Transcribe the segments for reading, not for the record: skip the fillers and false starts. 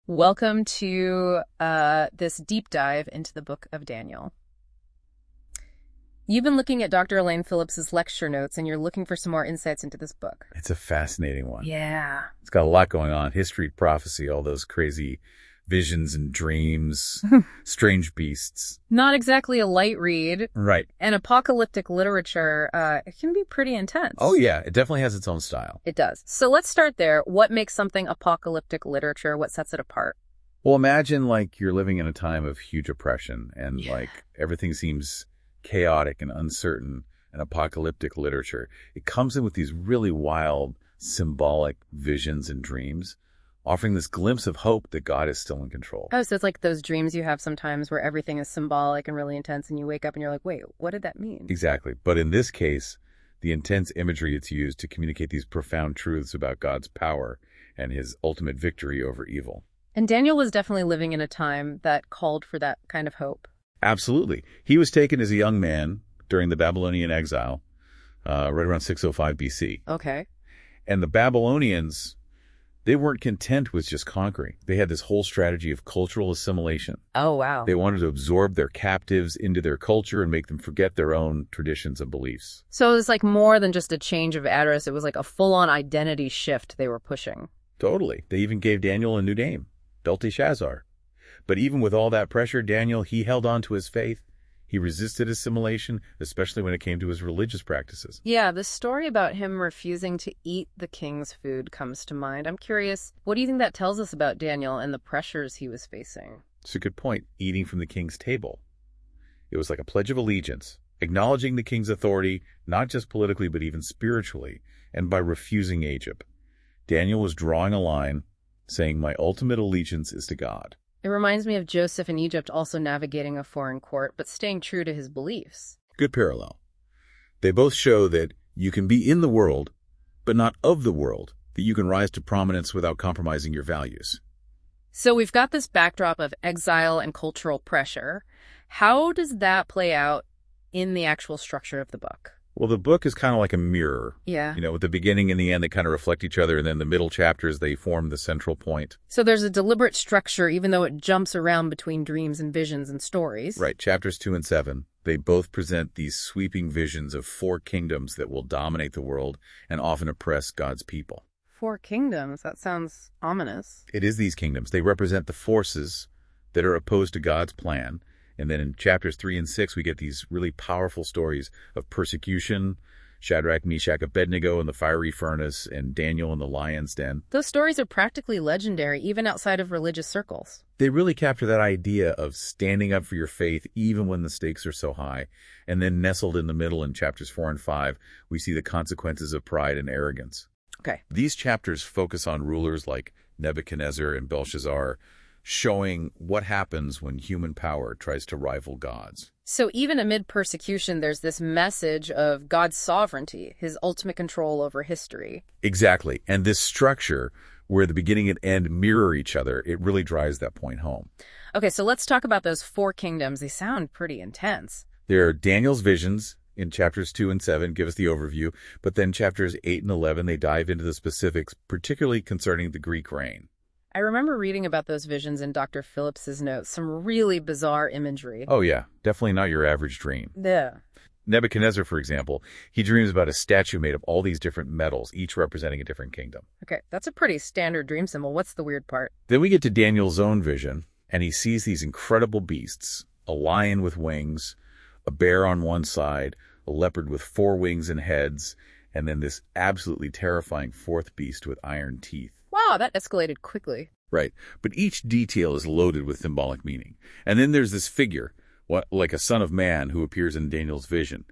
Welcome to this deep dive into the book of Daniel. You've been looking at Dr. Elaine Phillips's lecture notes, and you're looking for some more insights into this book. It's a fascinating one. Yeah. It's got a lot going on. History, prophecy, all those crazy visions and dreams, strange beasts. Not exactly a light read. Right. And apocalyptic literature, it can be pretty intense. Oh, yeah. It definitely has its own style. It does. So let's start there. What makes something apocalyptic literature? What sets it apart? Well, imagine like you're living in a time of huge oppression and like everything seems chaotic and uncertain and apocalyptic literature. It comes in with these really wild, symbolic visions and dreams, offering this glimpse of hope that God is still in control. Oh, so it's like those dreams you have sometimes where everything is symbolic and really intense, and you wake up and you're like, wait, what did that mean? Exactly. But in this case, the intense imagery it's used to communicate these profound truths about God's power and his ultimate victory over evil. And Daniel was definitely living in a time that called for that kind of hope. Absolutely. He was taken as a young man during the Babylonian exile, right around 605 BC. Okay. And the Babylonians, they weren't content with just conquering. They had this whole strategy of cultural assimilation. Oh, wow. They wanted to absorb their captives into their culture and make them forget their own traditions and beliefs. So it was like more than just a change of address. It was like a full-on identity shift they were pushing. Totally. They even gave Daniel a new name, Belteshazzar. But even with all that pressure, Daniel, he held on to his faith. He resisted assimilation, especially when it came to his religious practices. Yeah, the story about him refusing to eat the king's food comes to mind. I'm curious, what do you think that tells us about Daniel and the pressures he was facing? It's a good point, eating from the king's table. It was like a pledge of allegiance, acknowledging the king's authority, not just politically, but even spiritually, and by refusing Egypt. Daniel was drawing a line, saying, my ultimate allegiance is to God. It reminds me of Joseph in Egypt also navigating a foreign court, but staying true to his beliefs. Good parallel. They both show that you can be in the world, but not of the world, that you can rise to prominence without compromising your values. So we've got this backdrop of exile and cultural pressure. How does that play out in the actual structure of the book? Well, the book is kind of like a mirror. Yeah. You know, with the beginning and the end, they kind of reflect each other, and then the middle chapters, they form the central point. So there's a deliberate structure, even though it jumps around between dreams and visions and stories. Right. Chapters 2 and 7, they both present these sweeping visions of 4 kingdoms that will dominate the world and often oppress God's people. 4 kingdoms? That sounds ominous. It is these kingdoms. They represent the forces that are opposed to God's plan. And then in chapters 3 and 6, we get these really powerful stories of persecution, Shadrach, Meshach, Abednego in the fiery furnace, and Daniel in the lion's den. Those stories are practically legendary, even outside of religious circles. They really capture that idea of standing up for your faith even when the stakes are so high. And then nestled in the middle in chapters 4 and 5, we see the consequences of pride and arrogance. Okay. These chapters focus on rulers like Nebuchadnezzar and Belshazzar, showing what happens when human power tries to rival God's. So even amid persecution, there's this message of God's sovereignty, his ultimate control over history. Exactly. And this structure, where the beginning and end mirror each other, it really drives that point home. Okay, so let's talk about those 4 kingdoms. They sound pretty intense. There are Daniel's visions in chapters 2 and 7, give us the overview, but then chapters 8 and 11, they dive into the specifics, particularly concerning the Greek reign. I remember reading about those visions in Dr. Phillips's notes, some really bizarre imagery. Oh yeah, definitely not your average dream. Yeah. Nebuchadnezzar, for example, he dreams about a statue made of all these different metals, each representing a different kingdom. Okay, that's a pretty standard dream symbol. What's the weird part? Then we get to Daniel's own vision, and he sees these incredible beasts, a lion with wings, a bear on one side, a leopard with 4 wings and heads, and then this absolutely terrifying 4th beast with iron teeth. Wow, that escalated quickly. Right. But each detail is loaded with symbolic meaning. And then there's this figure, like a son of man, who appears in Daniel's vision.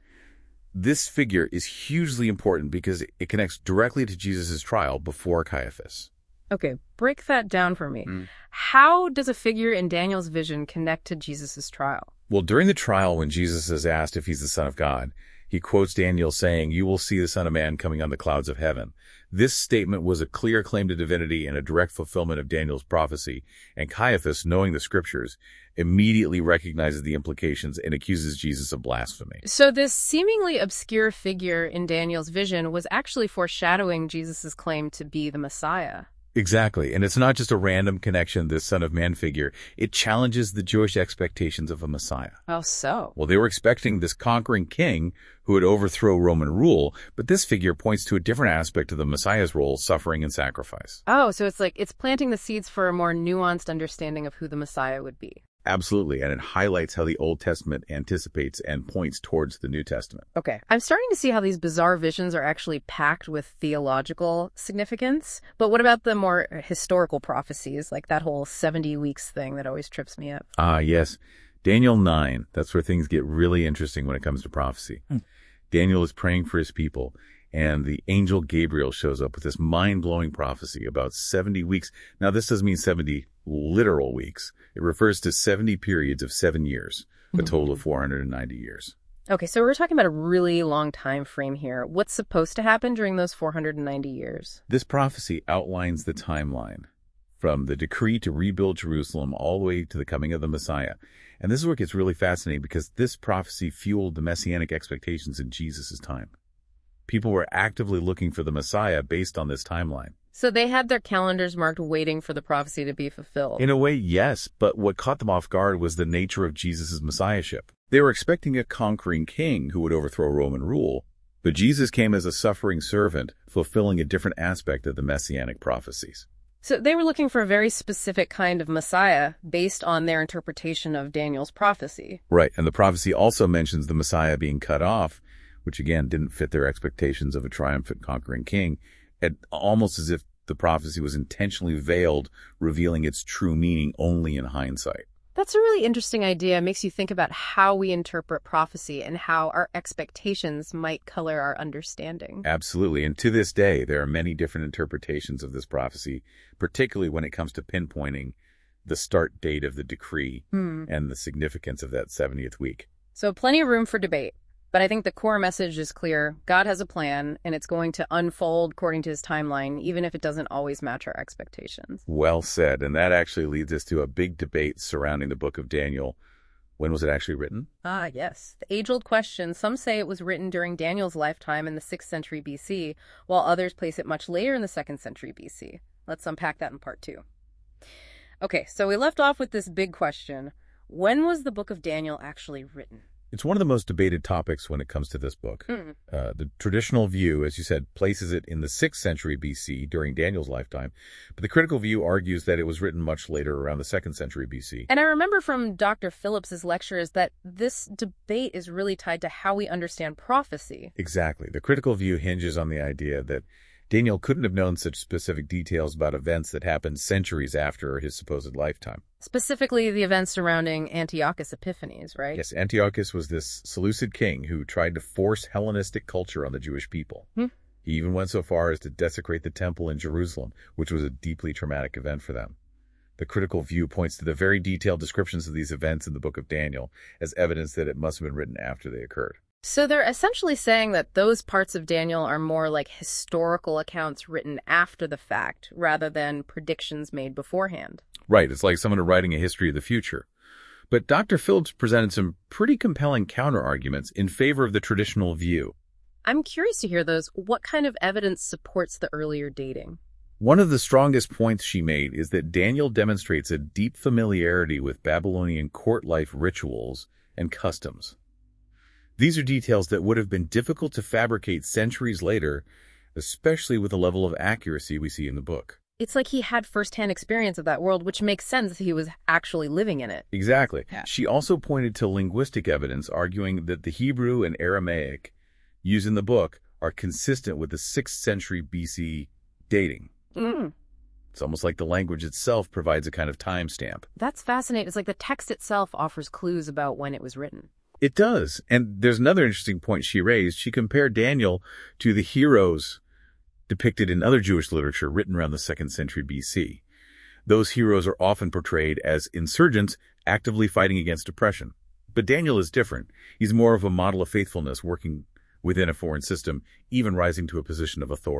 This figure is hugely important because it connects directly to Jesus' trial before Caiaphas. Okay, break that down for me. How does a figure in Daniel's vision connect to Jesus' trial? Well, during the trial, when Jesus is asked if he's the Son of God, he quotes Daniel saying, "You will see the Son of Man coming on the clouds of heaven." This statement was a clear claim to divinity and a direct fulfillment of Daniel's prophecy, and Caiaphas, knowing the scriptures, immediately recognizes the implications and accuses Jesus of blasphemy. So this seemingly obscure figure in Daniel's vision was actually foreshadowing Jesus' claim to be the Messiah. Exactly. And it's not just a random connection, this Son of Man figure. It challenges the Jewish expectations of a Messiah. Oh, so? Well, they were expecting this conquering king who would overthrow Roman rule, but this figure points to a different aspect of the Messiah's role, suffering and sacrifice. Oh, so it's planting the seeds for a more nuanced understanding of who the Messiah would be. Absolutely, and it highlights how the Old Testament anticipates and points towards the New Testament. Okay. I'm starting to see how these bizarre visions are actually packed with theological significance. But what about the more historical prophecies, like that whole 70 weeks thing that always trips me up? Ah, yes. Daniel 9, that's where things get really interesting when it comes to prophecy. Daniel is praying for his people, and the angel Gabriel shows up with this mind-blowing prophecy about 70 weeks. Now, this doesn't mean 70 literal weeks. It refers to 70 periods of 7 years, a total of 490 years. Okay, so we're talking about a really long time frame here. What's supposed to happen during those 490 years? This prophecy outlines the timeline from the decree to rebuild Jerusalem all the way to the coming of the Messiah. And this is where it gets really fascinating because this prophecy fueled the messianic expectations in Jesus' time. People were actively looking for the Messiah based on this timeline. So they had their calendars marked waiting for the prophecy to be fulfilled. In a way, yes, but what caught them off guard was the nature of Jesus' messiahship. They were expecting a conquering king who would overthrow Roman rule, but Jesus came as a suffering servant, fulfilling a different aspect of the messianic prophecies. So they were looking for a very specific kind of Messiah based on their interpretation of Daniel's prophecy. Right, and the prophecy also mentions the Messiah being cut off, which again didn't fit their expectations of a triumphant conquering king, almost as if the prophecy was intentionally veiled, revealing its true meaning only in hindsight. That's a really interesting idea. It makes you think about how we interpret prophecy and how our expectations might color our understanding. Absolutely. And to this day, there are many different interpretations of this prophecy, particularly when it comes to pinpointing the start date of the decree and the significance of that 70th week. So plenty of room for debate. But I think the core message is clear. God has a plan, and it's going to unfold according to his timeline, even if it doesn't always match our expectations. Well said. And that actually leads us to a big debate surrounding the book of Daniel. When was it actually written? Ah, yes. The age-old question. Some say it was written during Daniel's lifetime in the 6th century BC, while others place it much later in the 2nd century BC. Let's unpack that in part 2. Okay, so we left off with this big question. When was the book of Daniel actually written? It's one of the most debated topics when it comes to this book. The traditional view, as you said, places it in the 6th century BC during Daniel's lifetime, but the critical view argues that it was written much later, around the 2nd century BC. And I remember from Dr. Phillips's lectures that this debate is really tied to how we understand prophecy. Exactly. The critical view hinges on the idea that Daniel couldn't have known such specific details about events that happened centuries after his supposed lifetime. Specifically, the events surrounding Antiochus Epiphanes, right? Yes, Antiochus was this Seleucid king who tried to force Hellenistic culture on the Jewish people. He even went so far as to desecrate the temple in Jerusalem, which was a deeply traumatic event for them. The critical view points to the very detailed descriptions of these events in the book of Daniel as evidence that it must have been written after they occurred. So they're essentially saying that those parts of Daniel are more like historical accounts written after the fact, rather than predictions made beforehand. Right, it's like someone writing a history of the future. But Dr. Phillips presented some pretty compelling counter-arguments in favor of the traditional view. I'm curious to hear those. What kind of evidence supports the earlier dating? One of the strongest points she made is that Daniel demonstrates a deep familiarity with Babylonian court life rituals and customs. These are details that would have been difficult to fabricate centuries later, especially with the level of accuracy we see in the book. It's like he had firsthand experience of that world, which makes sense. He was actually living in it. Exactly. Yeah. She also pointed to linguistic evidence, arguing that the Hebrew and Aramaic used in the book are consistent with the 6th century BC dating. It's almost like the language itself provides a kind of timestamp. That's fascinating. It's like the text itself offers clues about when it was written. It does. And there's another interesting point she raised. She compared Daniel to the heroes depicted in other Jewish literature written around the 2nd century BC. Those heroes are often portrayed as insurgents actively fighting against oppression. But Daniel is different. He's more of a model of faithfulness, working within a foreign system, even rising to a position of authority.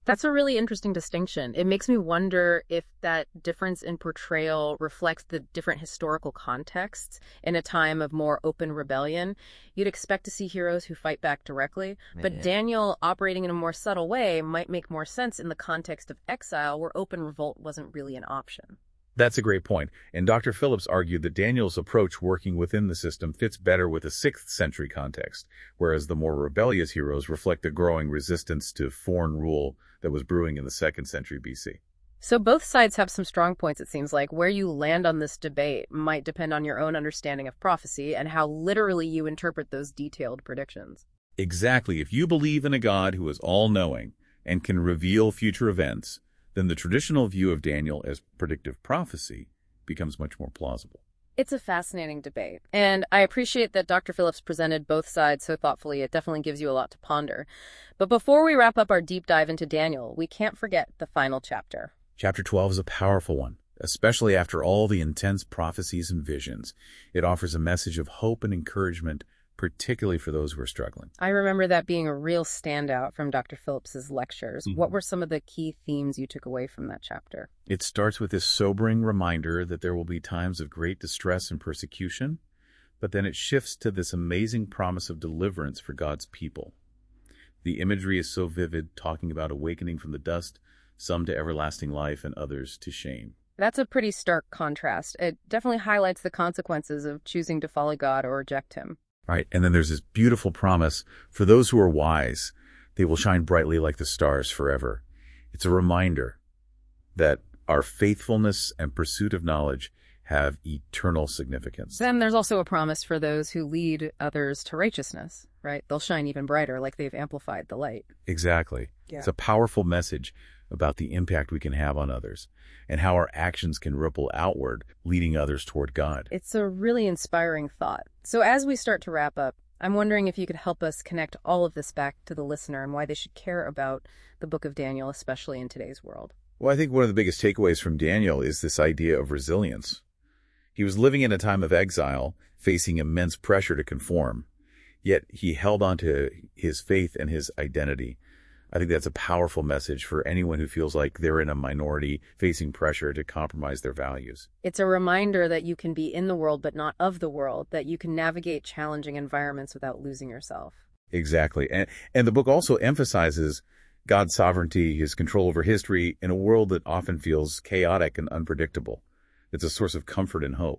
That's a really interesting distinction. It makes me wonder if that difference in portrayal reflects the different historical contexts. In a time of more open rebellion, you'd expect to see heroes who fight back directly, but Daniel operating in a more subtle way might make more sense in the context of exile, where open revolt wasn't really an option. That's a great point, and Dr. Phillips argued that Daniel's approach working within the system fits better with a 6th century context, whereas the more rebellious heroes reflect the growing resistance to foreign rule that was brewing in the 2nd century BC. So both sides have some strong points, it seems like. Where you land on this debate might depend on your own understanding of prophecy and how literally you interpret those detailed predictions. Exactly. If you believe in a God who is all-knowing and can reveal future events, then the traditional view of Daniel as predictive prophecy becomes much more plausible. It's a fascinating debate, and I appreciate that Dr. Phillips presented both sides so thoughtfully. It definitely gives you a lot to ponder. But before we wrap up our deep dive into Daniel, we can't forget the final chapter. Chapter 12 is a powerful one, especially after all the intense prophecies and visions. It offers a message of hope and encouragement, particularly for those who are struggling. I remember that being a real standout from Dr. Phillips's lectures. What were some of the key themes you took away from that chapter? It starts with this sobering reminder that there will be times of great distress and persecution, but then it shifts to this amazing promise of deliverance for God's people. The imagery is so vivid, talking about awakening from the dust, some to everlasting life and others to shame. That's a pretty stark contrast. It definitely highlights the consequences of choosing to follow God or reject him. Right, and then there's this beautiful promise, for those who are wise, they will shine brightly like the stars forever. It's a reminder that our faithfulness and pursuit of knowledge have eternal significance. Then there's also a promise for those who lead others to righteousness, right? They'll shine even brighter, like they've amplified the light. Exactly. Yeah. It's a powerful message about the impact we can have on others and how our actions can ripple outward, leading others toward God. It's a really inspiring thought. So as we start to wrap up, I'm wondering if you could help us connect all of this back to the listener and why they should care about the book of Daniel, especially in today's world. Well, I think one of the biggest takeaways from Daniel is this idea of resilience. He was living in a time of exile, facing immense pressure to conform, yet he held on to his faith and his identity. I think that's a powerful message for anyone who feels like they're in a minority facing pressure to compromise their values. It's a reminder that you can be in the world but not of the world, that you can navigate challenging environments without losing yourself. Exactly. And the book also emphasizes God's sovereignty, his control over history, in a world that often feels chaotic and unpredictable. It's a source of comfort and hope.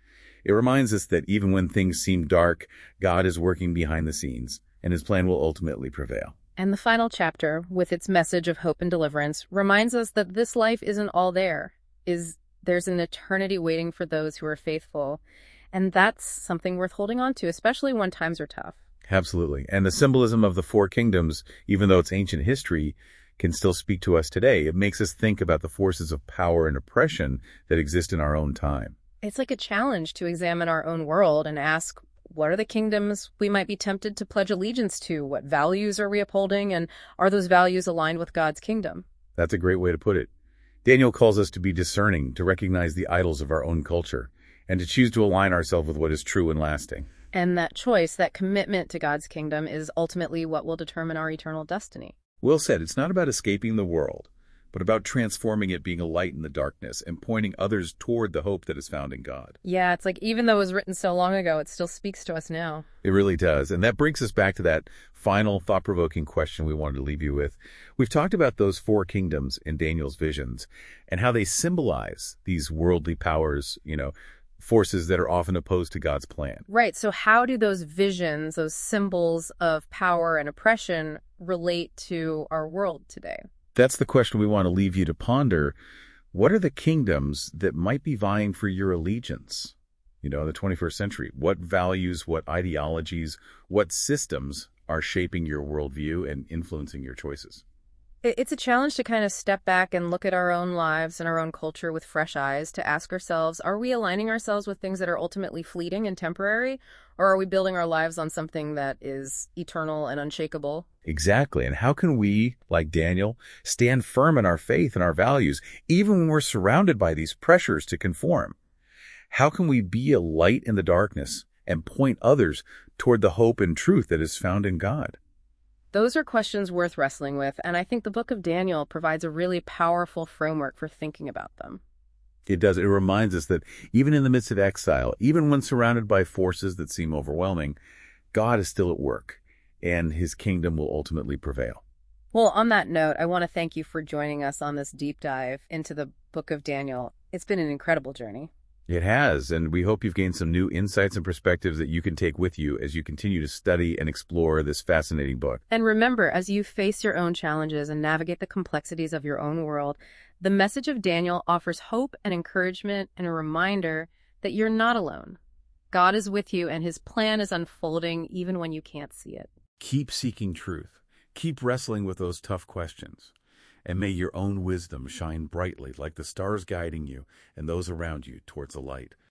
It reminds us that even when things seem dark, God is working behind the scenes, and his plan will ultimately prevail. And the final chapter, with its message of hope and deliverance, reminds us that this life isn't all there's an eternity waiting for those who are faithful. And that's something worth holding on to, especially when times are tough. Absolutely. And the symbolism of the 4 kingdoms, even though it's ancient history, can still speak to us today. It makes us think about the forces of power and oppression that exist in our own time. It's like a challenge to examine our own world and ask, what are the kingdoms we might be tempted to pledge allegiance to? What values are we upholding? And are those values aligned with God's kingdom? That's a great way to put it. Daniel calls us to be discerning, to recognize the idols of our own culture, and to choose to align ourselves with what is true and lasting. And that choice, that commitment to God's kingdom, is ultimately what will determine our eternal destiny. Will said, it's not about escaping the world, but about transforming it, being a light in the darkness, and pointing others toward the hope that is found in God. Yeah, it's like even though it was written so long ago, it still speaks to us now. It really does. And that brings us back to that final thought-provoking question we wanted to leave you with. We've talked about those 4 kingdoms in Daniel's visions and how they symbolize these worldly powers, forces that are often opposed to God's plan. Right. So how do those visions, those symbols of power and oppression relate to our world today? That's the question we want to leave you to ponder. What are the kingdoms that might be vying for your allegiance, in the 21st century? What values, what ideologies, what systems are shaping your worldview and influencing your choices? It's a challenge to kind of step back and look at our own lives and our own culture with fresh eyes, to ask ourselves, are we aligning ourselves with things that are ultimately fleeting and temporary, or are we building our lives on something that is eternal and unshakable? Exactly. And how can we, like Daniel, stand firm in our faith and our values, even when we're surrounded by these pressures to conform? How can we be a light in the darkness and point others toward the hope and truth that is found in God? Those are questions worth wrestling with, and I think the book of Daniel provides a really powerful framework for thinking about them. It does. It reminds us that even in the midst of exile, even when surrounded by forces that seem overwhelming, God is still at work, and his kingdom will ultimately prevail. Well, on that note, I want to thank you for joining us on this deep dive into the book of Daniel. It's been an incredible journey. It has, and we hope you've gained some new insights and perspectives that you can take with you as you continue to study and explore this fascinating book. And remember, as you face your own challenges and navigate the complexities of your own world, the message of Daniel offers hope and encouragement and a reminder that you're not alone. God is with you, and his plan is unfolding even when you can't see it. Keep seeking truth. Keep wrestling with those tough questions. And may your own wisdom shine brightly like the stars guiding you and those around you towards the light.